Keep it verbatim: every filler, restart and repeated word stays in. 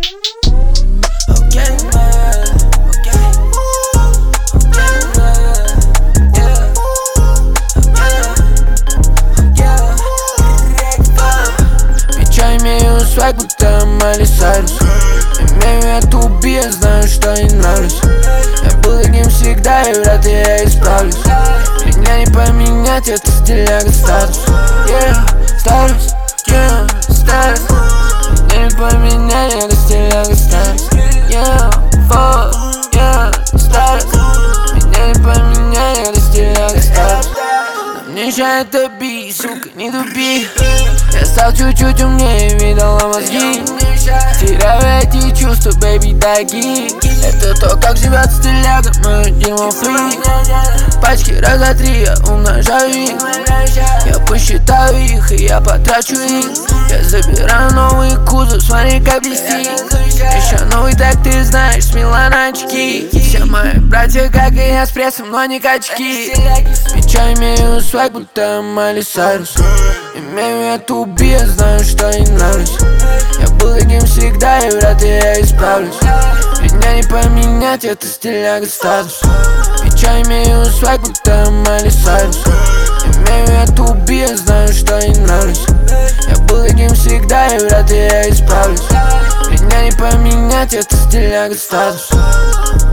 Свайк, будто Майли Сайрус. Имею эту би, я знаю, что ей нравлюсь. Я был таким всегда, и вряд ли я исправлюсь. Меня не поменять, это стиляга статус. Yeah, статус, yeah, статус. Меня не поменять, это стиляга статус. Yeah, fuck, yeah, статус. Меня не поменять, это стиляга статус. Но мне мешает это би, сука, не дуби. Я стал чуть-чуть умнее, видала мозги. Теряю эти чувства, бэйби, даги. Это то, как живет стиляга, мое дерьмо фри. Пачки раза три, я умножаю их. Я посчитаю их, и я потрачу их. Я забираю новый кузов, смотри, как блестит. Еще новый, так ты знаешь, с Милана очки. Все мои братья, как и я, с прессом, но не качки. Меча имею свайк, будто Майли Сайрус. Имею эту би, я знаю, что ей нравлюсь. Я был таким всегда, и вряд ли я исправлюсь. Меня не поменять, это стиляга статус. Меча имею свайк, будто Майли Сайрус. Имею эту би, я знаю, что ей нравлюсь. Я был таким всегда, и вряд ли я исправлюсь. Меня не поменять, это стиляга статус.